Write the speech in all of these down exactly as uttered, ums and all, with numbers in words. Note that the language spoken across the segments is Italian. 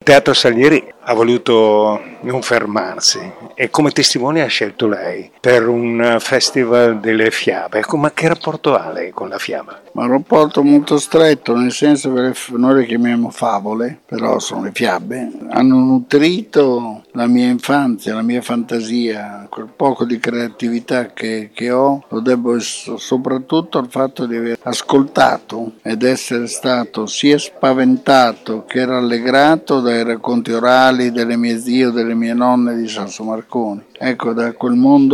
Teatro Salieri ha voluto non fermarsi e come testimone ha scelto lei per un festival delle fiabe. Ma che rapporto ha lei con la fiaba? Ma un rapporto molto stretto, nel senso che noi le chiamiamo favole, però sono le fiabe, hanno nutrito la mia infanzia, la mia fantasia, quel poco di creatività che, che ho, lo devo soprattutto al fatto di aver ascoltato ed essere stato sia spaventato che rallegrato dai racconti orali delle mie zie o delle mie nonne di Sasso Marconi. Ecco, da quel mondo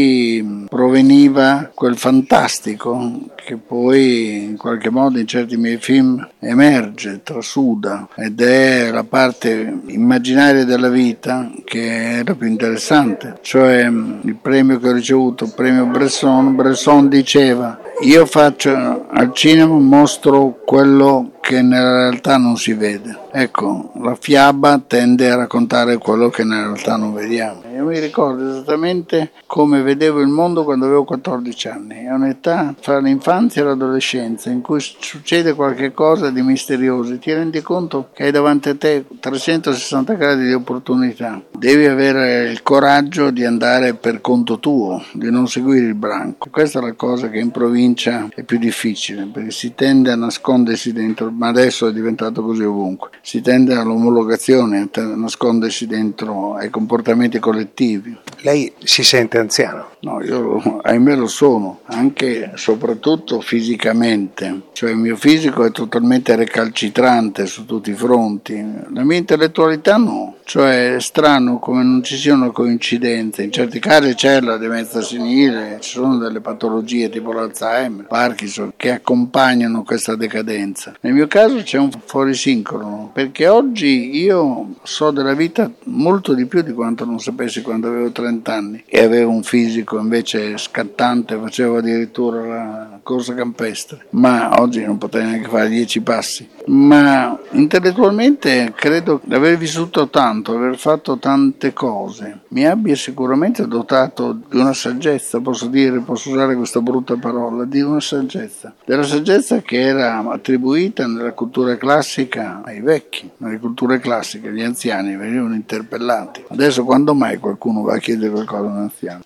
lì proveniva quel fantastico che poi in qualche modo in certi miei film emerge, trasuda, ed è la parte immaginaria della vita che è la più interessante. Cioè il premio che ho ricevuto, il premio Bresson, Bresson diceva: io faccio al cinema, mostro quello che nella realtà non si vede. Ecco, la fiaba tende a raccontare quello che nella realtà non vediamo. Io mi ricordo esattamente come vedevo il mondo quando avevo quattordici anni. È un'età fra l'infanzia e l'adolescenza in cui succede qualche cosa di misterioso. Ti rendi conto che hai davanti a te trecentosessanta gradi di opportunità. Devi avere il coraggio di andare per conto tuo, di non seguire il branco. Questa è la cosa che in provincia è più difficile, perché si tende a nascondersi dentro, ma adesso è diventato così ovunque. Si tende all'omologazione, a nascondersi dentro ai comportamenti collettivi. Lei si sente anziano? No, io ahimè lo sono, anche e soprattutto fisicamente. Cioè il mio fisico è totalmente recalcitrante su tutti i fronti. La mia intellettualità no. Cioè è strano come non ci siano coincidenze. In certi casi c'è la demenza senile, ci sono delle patologie tipo l'Alzheimer, Parkinson, che accompagnano questa decadenza. Nel mio caso c'è un fuorisincrono, perché oggi io so della vita molto di più di quanto non sapessi quando avevo trenta anni e avevo un fisico invece scattante, facevo addirittura la corsa campestre, ma oggi non potrei neanche fare dieci passi. Ma intellettualmente credo di aver vissuto tanto, aver fatto tante cose, mi abbia sicuramente dotato di una saggezza, posso dire, posso usare questa brutta parola, di una saggezza, della saggezza che era attribuita nella cultura classica ai vecchi, nelle culture classiche gli anziani venivano interpellati. Adesso quando mai qualcuno va a chiedere qualcosa a un anziano?